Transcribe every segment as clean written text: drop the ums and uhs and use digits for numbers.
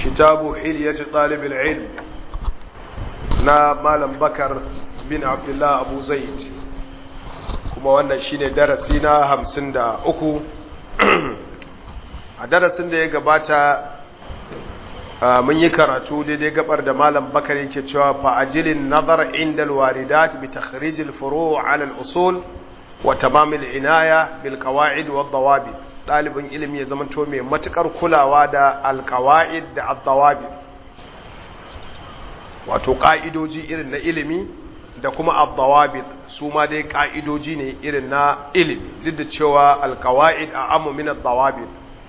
kitabu hilyat talib al-ilm na malam bakar bin abdullah abu zaid kuma wannan shine darasi na 53 a darasin da ya gabata mun yi karatu daidai gabar da malam bakar yake cewa fa ajilin nazar inda al-waridat bi takhrij al-furu' ala al-usul wa tamam al-inaya bil qawaid wa ad-dawabit dalibin ilimi ya zamanto mai matukar kulawa da al-qawaid da ad-dawabit wato ka'idoji irin na ilimi da kuma ad-dawabit su ma dai ka'idoji ne irin na ilimi duk da cewa al-qawaid a'ammu min ad-dawabit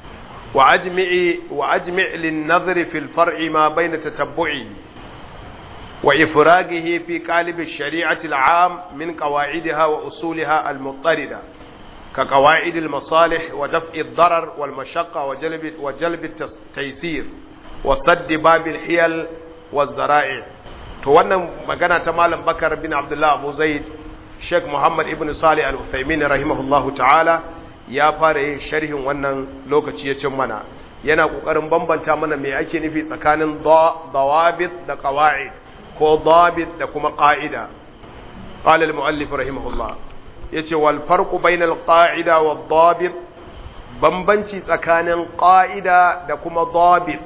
وأجمع للنظر في الفرع ما بين تتبعه وإفراغه في قالب الشريعة العام من قواعدها وأصولها المضطردة كقواعد المصالح ودفع الضرر والمشقة وجلب التيسير وسد باب الحيل والذرائع توانا مغانا تمالا بكر بن عبد الله أبو زيد شيخ محمد ابن صالح العثيمين رحمه الله تعالى ya fara yin sharhin wannan lokaci ya cin mana yana kokarin bambanta mana me ake nufi tsakanin dawabit da qawaid ko dabit da kuma qa'ida qala al-muallif rahimahullah yace wal farqu bainal qa'ida wad dabit bambanci tsakanin qa'ida da kuma dabit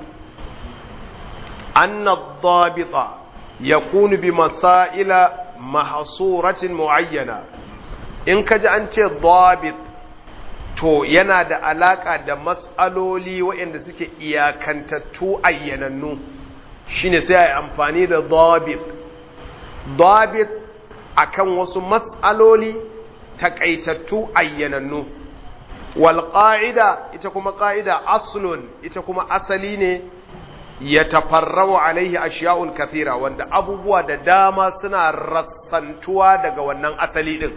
anna ad-dabita yakunu bi masaila mahsuratin muayyana in kaji an ce dabit to yana da alaka da matsaloli waɗanda suke iyakantattu ayyanannu shine sai ai amfani da dabit akan wasu matsaloli takaitattu ayyanannu wal qa'ida ita kuma qa'ida aslun ita kuma asali ne ya tafarrawu alaihi ashiya'un kathira wanda abubuwa da dama suna rassantuwa daga wannan asali din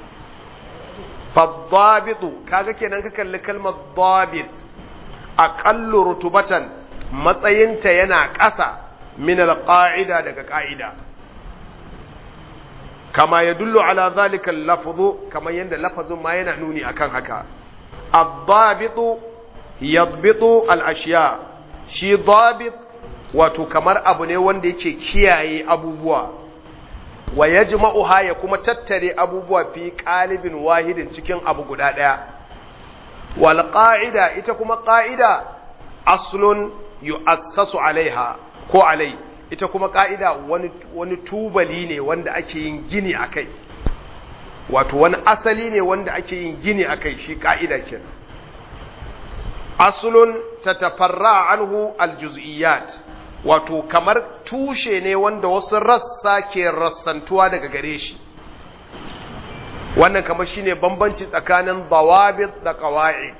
faddabitu kaga kenan ka kalli kalmar dabit aqallu rutubatan matsayinta yana ƙasa min alqa'ida daga qa'ida kama yadullu ala zalika al-lafzu kama yanda lafazin ma yana nuni akan haka ad-dabitu yadbitu al-ashya shi dabit wato kamar abu ne wanda yake kiyaye abubuwa wa yajma'uha ya kuma tattare abubuwa fi qalibin wahidin cikin abu guda daya wal qa'ida ita kuma qa'ida aslun yu'assasu alaiha ko alai ita kuma qa'ida wani tubali ne wanda ake yin gini akai wato wani asali ne wanda ake yin gini akai shi qa'ida kenan aslun tatafarra anhu aljuz'iyat wato kamar tushe ne wanda wasu rassa ke rassantuwa daga gare shi wannan kamar shine bambanci tsakanin dawabit da qawaid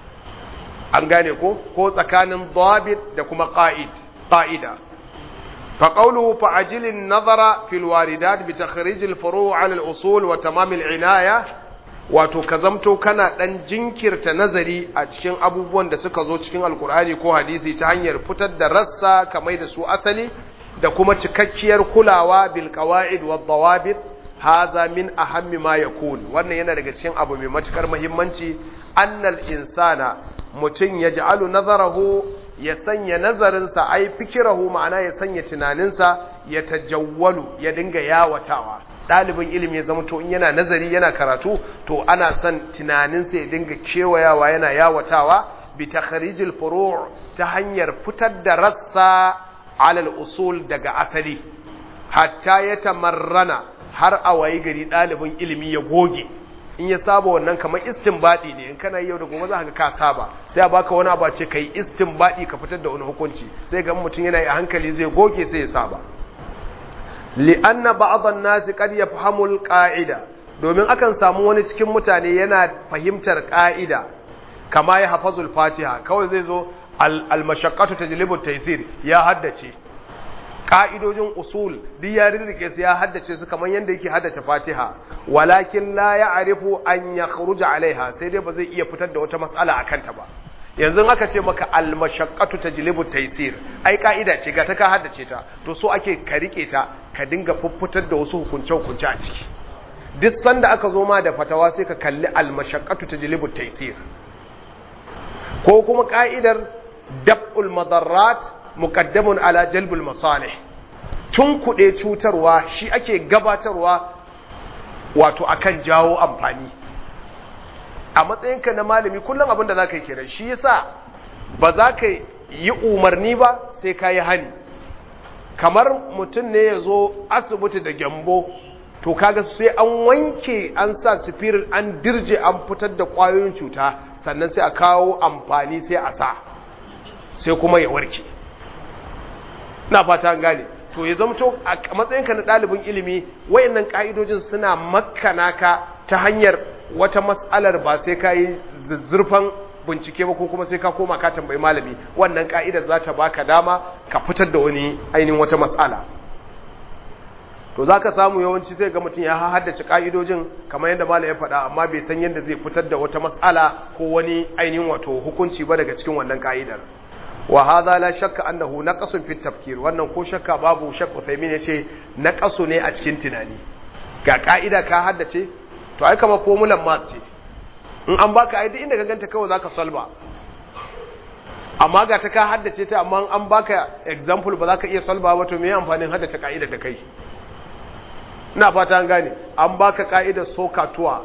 an gane ko tsakanin dawabit da kuma qa'ida fa qawluhu fa ajilin nazara fil waridat bi takhrij al furu' ala al usul wa tamam al inaya wato ka zamto kana dan jinkirta nazari a cikin abubuwan da suka zo cikin alkur'ani ko hadisi ta hanyar fitar da rassa kamar da su asali da kuma cikakkiyar kulawa bil qawaid wad dawabit hadha min ahammi ma yakun wannan yana daga cikin abu mai matukar muhimmanci annal insana mutun yaj'alu nazarahu ya sanya nazarinsa ai fikirahu ma'ana ya sanya tunaninsa ya tajawwalu ya dinga yawatawa ɗalibin ilimi ya zama to in yana nazari yana karatu to ana son tunaninsa ya dinga kewayawa yana yawatawa bi takharijil furu' ta hanyar fitar da rassa alal usul daga asali hatta ya tamarrana har a wayi gari ɗalibin ilimi ya goge in ya saba wannan kamar istinbadi ne in kana yau da gobe za ka saba sai a baka wani abu ce kai istinbadi ka fitar da wani hukunci sai ga mutum yana yi a hankali zai goge sai ya saba li'anna ba'dhan nasi qad yafhamu al-qa'ida domin akan samu wani cikin mutane yana fahimtar qa'ida kama ya hafazul fatiha kawai zai zo al-mashaqqatu tajlibu at-taysir ya haddace ka'idojin usul duk ya rirrike su ya haddace su kamar yanda yake haddace fatiha walakin la ya'rifu an yakhruja alaiha sai dai ba zai iya fitar da wata mas'ala akan ta ba yanzu aka ce maka al-mashaqqatu tajlibu at-taysir ai ka'ida ce ga ta ka haddace ta to so ake ka rike ta ka dinga fuffutar da wasu hukunce a ciki duk sanda aka zo ma da fatawa sai ka kalli al-mashaqqatu tajlibu at-taysir ko kuma ka'idar dab'ul madarrat muqaddamun ala jalbul masalih, tun kuɗe cutarwa shi ake gabatarwa wato akan jawo amfani. A matsayinka na malami kullum abin da za ka yi kenan, shi yasa ba za ka yi umarni ba sai ka yi hani. Kamar mutum ne ya zo asibiti da gyambo, to kaga sai an wanke, an sa spirit, an dirje, an fitar da ƙwayoyin cuta, sannan sai a kawo amfani sai a sa, sai kuma ya warke. Na fata an gane. To ya zamto a matsayinka na ɗalibin ilimi, wayannan ƙa'idojin suna makana ka ta hanyar wata mas'alar ba sai ka yi zuzzurfan bincike ba, ko kuma sai ka koma ka tambayi malami. Wannan ƙa'idar za ta baka dama ka fitar da wani ainihin wata mas'ala. To za ka samu yawanci sai ga mutum ya haddace ƙa'idojin kamar yadda malam ya faɗa, amma bai san yadda zai fitar da wata mas'ala ko wani ainihin wato hukunci ba daga cikin wannan ƙa'idar. Wa hadha la shakka annahu naqasun fi tafkir, wannan ko shakka babu, Sheikh Uthaymeen yace naqasu ne a cikin tunani. Ga ka'ida ka haddace, to ai kamar formulan math ce, in an baka ai duk inda ka ganta kawai zaka solve, amma ga ta ka haddace ta, amma an baka example ba zaka iya solve ba, to me amfanin haddace ka'idar da kai? Ina fata an gane. An baka ka'idar sokatuwa,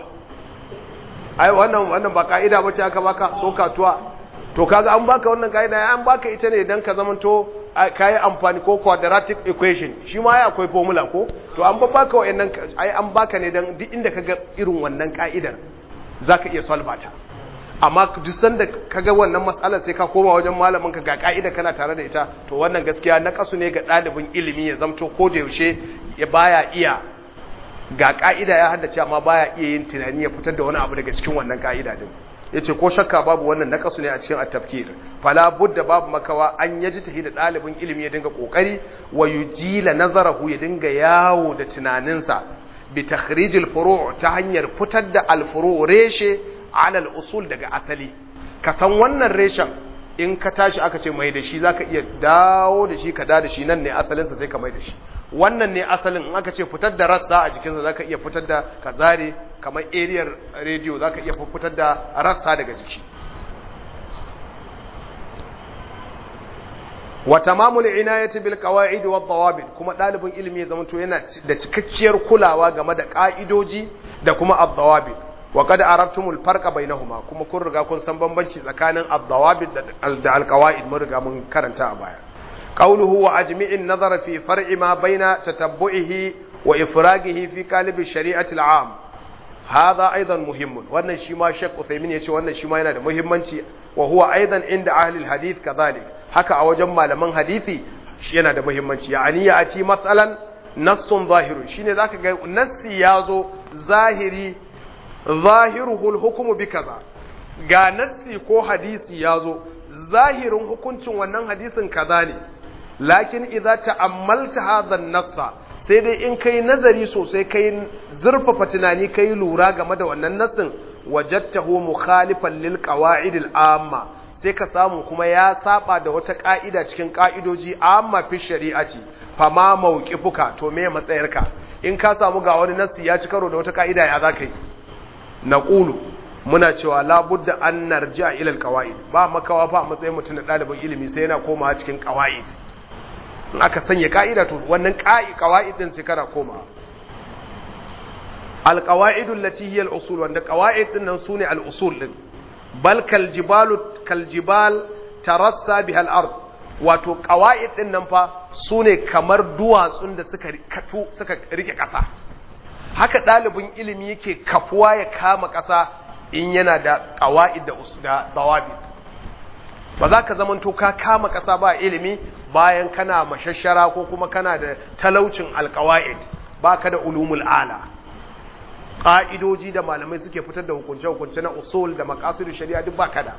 ai wannan ba ka'ida bace aka baka sokatuwa. To kaga an baka wannan kaida, an baka ita ne dan ka zamanto kai amfani ko quadratic equation, shi ma ya akwai formula ko. To an baka wayannan, ai an baka ne dan duk inda kaga irin wannan kaidar zaka iya solve ta. Amma duk sanda kaga wannan mas'alar sai ka koma wajen malamin ka ga kaida kana tare da ita, to wannan gaskiya na kasu ne ga dalibin ilimi ya zamto ko da yaushe ya baya iya, ga kaida ya haddace amma baya iya yin tunani ya fitar da wani abu daga cikin wannan kaida din. Yace ko shakka babu wannan naqasu ne a cikin at-tafkir. Fala budda babu makawa an yaji tahi da dalibin ilimi ya dinga kokari wa yujila nazarahu, ya dinga yawo da tunaninsa bi takhrijil furu' ta hanyar fitar da al-furu' reshe ala al-usul daga asali. Ka san wannan reshen in ka tashi aka ce mai da shi zaka iya dawo da shi ka da shi, nan ne asalin sa sai ka mai da shi. Wannan ne asalin, in aka ce fitar da rassa a jikinsa zaka iya fitar da kazare, kamar ariyar rediyo zaka iya fitar da rassa daga jiki. Wa tamamul inayati bil qawaid wad dawabit, kuma dalibin ilimi ya zamanto yana da cikakkiyar kulawa game da ka'idoji da kuma ad-dawabit. Wa qad arabtumul farqa bainahuma, kuma kun riga kun san bambanci tsakanin ad-dawabit da al-qawaid, mun riga mun karanta a baya. قوله وأجمع النظر في فرع ما بين تتبعه وإفراغه في قالب الشريعة العام، هذا أيضا مهم. وأن شما شيخ عثيمين يقول وأن شما ينادى مهمنشي، وهو أيضا عند أهل الحديث كذلك. هكا أوجم لمن حديثي ينادى مهمنشي، يعني يأتي مثلا نص ظاهر، شين ذاك نص يازو ظاهري ظاهره الحكم بكذا، ga nassi ko hadisi yazo zahirin hukuncin wannan hadisin kaza ne, lakin idza ta'ammalta hadha an-nassa, sai dai in kai nazari sosai, kai zurfafa tunani, kai lura game da wannan nassin, wajadtahu mukhalifan lil qawa'id al-amma, sai ka samu kuma ya saba da wata ka'ida cikin ka'idoji amma fi shari'ati, fama mawqifuka, to me matsayarka? In ka samu ga wani nassi ya ci karo da wata ka'ida, ya zaka yi? Naqulu, muna cewa labudda an narji'a ila al-qawaid, ba makawa fa matsayin mutum da dalibin ilimi sai yana komawa cikin qawaid. In aka sanya ka'ida, to wannan qawaid din sai kana komawa. Al-qawaid allati hiya al-usul, wanda qawaid din nan sune al-usul din. Bal kal jibal tarassa biha al-ard, wato qawaid din nan fa sune kamar duwatsun da suka rike kasa. Haka dalibin ilimi yake kafuwa ya kama kasa in yana da qawaid da dawabi. Ba za ka zamanto ka kama kasa ba ilimi bayan kana mashashara ko kuma kana da talaucin alqawaid, baka da ulumul ala, ƙa'idoji da malamai suke fitar da hukunce-hukunce na usul da maqasidu shari'a duk baka da.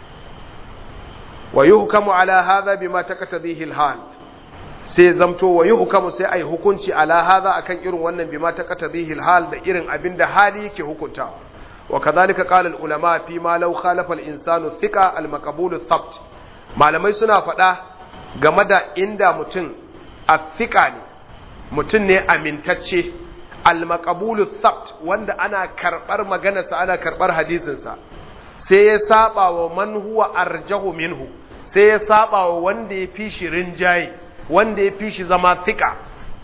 Wa yuhkamu ala hadha bima taqtadihi al-hal, sai zamto wa yuhkamu, sai ai hukunci ala hadha akan irin wannan bima taqtadihi al-hal, da irin abinda hali yake hukunta. Wa kadhalika qala al-ulama fi ma law khalafa al-insanu thiqa al-maqbul ath-thabt, malamai suna faɗa game da inda mutum athiqa ne, mutum ne amintacce, al-maqbulu thabt, wanda ana karbar maganarsa, ana karbar hadisinsa, sai ya saba wa man huwa arjahu minhu, sai ya saba wa wanda ya fi shi rinjaye wanda ya fi shi zama thika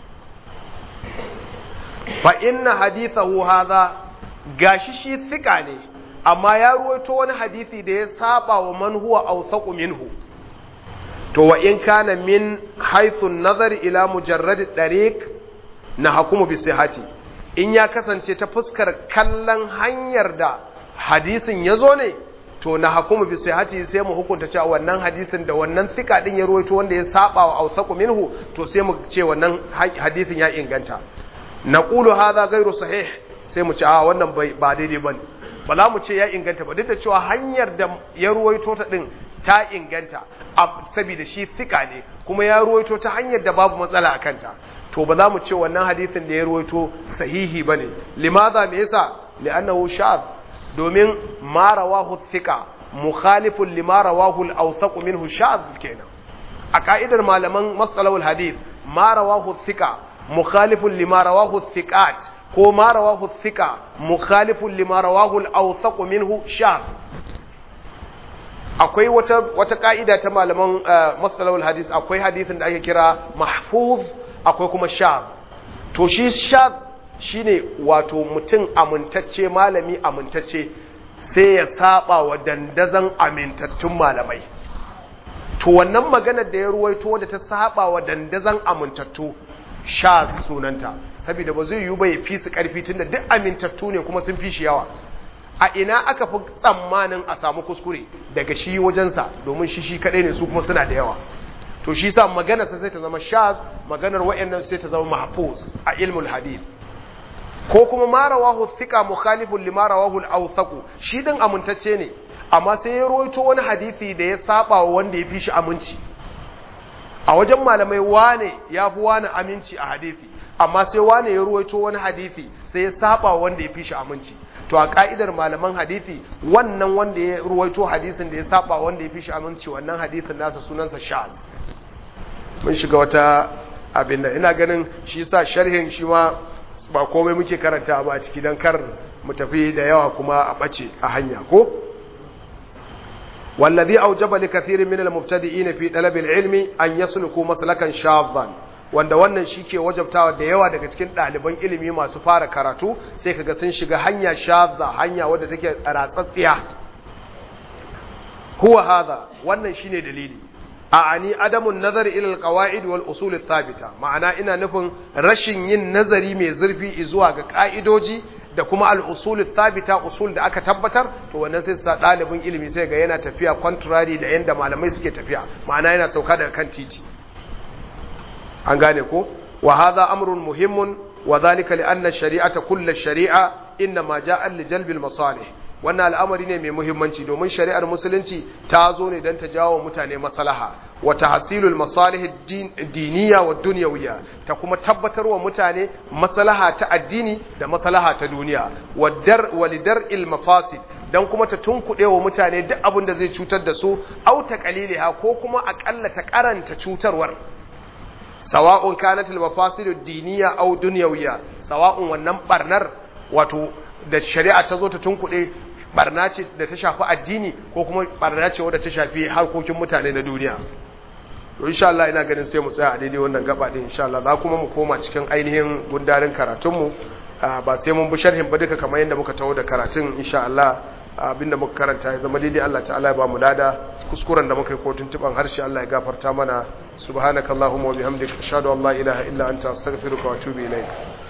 fa inna hadithahu hadha gashi shi thika ne amma ya ruwaito wani hadisi da ya saba wa man huwa awsaqu minhu to wa in kana min haythu an-nazar ila mujarrad tariq na hukumu bi sihhati in ya kasance ta fuskar kallon hanyar da hadisin yazo ne to na hukumu bi sihhati sai mu hukunta cewa wannan hadisin da wannan thika din ya ruwaito wanda ya saba wa awsaqu minhu to sai mu ce wannan hadisin ya inganta naqulu hadha ghayru sahih sai mu ce a wannan ba daidai bane ba za mu ce ya inganta ba duk da cewa hanyar da ya ruwaito ta din ta inganta saboda shi thika ne kuma ya ruwaito ta hanyar da babu matsala a kanta to ba za mu ce wannan hadisin da ya ruwaito sahihi bane limadha me yasa li'annahu shadh domin ma rawahu thika mukhalifun lima rawahu al-awsaq minhu shadh kenan a ka'idar malaman masalahul hadith ma rawahu thika mukhalifun lima rawahu thiqat ko ma rawahu thika mukhalifun lima rawahu al-awsaq minhu shadh akwai wata ka'ida ta malaman masalahul hadith akwai hadisin da ake kira mahfuz akwai kuma shadh to shi shadh shine wato mutum amintacce malami amintacce sai ya saba wa dandazan amintattun malamai to wannan maganar da ya ruwaito da ta saba wa dandazan amintattu shadh sunanta saboda ba zai yi ba ya fi su karfi tunda duk amintattu ne kuma sun fi shi yawa a ina aka fi tsammanin a samu kuskure daga shi wajensa domin shi kadai ne su kuma suna da yawa to shi sa maganarsa sai ta zama shaz maganar wa'annan sai ta zama mahfuz a ilmul hadith ko kuma ma rawahu thika mukhalifun lima rawahu al-awsaq shi din amintacce ne amma sai ya rawaito wani hadisi da ya saba wa wanda ya fi shi aminci a wajen malamai wane ya fi wani aminci a hadisi amma sai wane ya rawaito wani hadisi sai ya saba wa wanda ya fi shi aminci to a ka'idar malaman hadisi wannan wanda ya ruwaito hadisin da ya saba wanda ya fi shi aminci wannan hadisin nasa sunansa shaz mun shiga wata abin da ina ganin shi sa sharhin shi ma ba komai muke karanta ba a ciki don kar mu tafi da yawa kuma a bace a hanya ko wallazi aujaba li kathirin min al-mubtadi'in fi talab al-ilmi an yasluku maslakan shadhan wanda wannan shike wajabtawa da yawa daga cikin ɗaliban ilimi masu fara karatu sai kaga sun shiga hanya shadha hanya wadda take ratsatsiya huwa hadha wannan shine dalili a'ani adamun nazari ila alqawaid wal usul athabita ma'ana ina nufin rashin yin nazari mai zurfi zuwa ga ka'idoji da kuma al usul athabita usul da aka tabbatar to wannan sai sa ɗalibin ilimi sai ga yana tafiya contrary da yanda malamai suke tafiya ma'ana yana sauka daga kan titi an gane ko wa hadha amrun muhimmun wa dhalika li anna shari'ata kullu shari'a inma ja'a li jalbi al masalih wannan al'amari ne mai muhimmanci domin shari'ar musulunci ta zo ne don ta jawo mutane maslaha wa tahsilul masalih diniya wa dunyawiyya ta kuma tabbatar wa mutane maslaha ta addini da maslaha ta duniya wa lidar'il mafasid dan kuma ta tunkuɗe wa mutane duk abin da zai cutar da su au ta qaliliha ko kuma akalla ta karanta cutarwar sawa'un kanat al mafasid diniya aw dunyawiyya sawa'un wannan barnar wato da shari'a ta zo ta tunkuɗe barna ce da ta shafi addini ko kuma barna ce wadda ta shafi harkokin mutane na duniya to insha Allah ina ganin sai mu tsaya a daidai wannan gaba din insha Allah za kuma mu koma cikin ainihin gundarin karatun mu ba sai mun bi sharhin ba duka kamar yadda muka tawo da karatun insha Allah abinda muka karanta ya zama daidai Allah ta'ala ya ba mu lada kuskuren da muka yi ko tuntuban harshe Allah ya gafarta mana subhanakallahumma wa bihamdika ashhadu an la ilaha illa anta astaghfiruka wa atubu ilaik